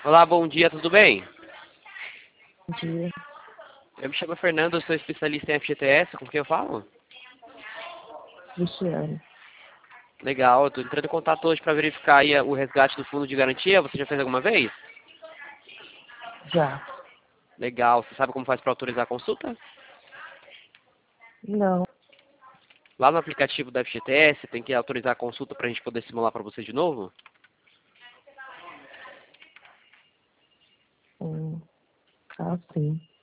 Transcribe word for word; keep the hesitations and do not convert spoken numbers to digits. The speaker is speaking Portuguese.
Olá, bom dia, tudo bem? Bom dia. Eu me chamo Fernando, eu sou especialista em F G T S, com quem eu falo? Cristiane. Legal, eu tô entrando em contato hoje para verificar aí o resgate do fundo de garantia, você já fez alguma vez? Já. Legal, você sabe como faz para autorizar a consulta? Não. Lá no aplicativo da F G T S, tem que autorizar a consulta para a gente poder simular para você de novo? Hum. Ah, sim.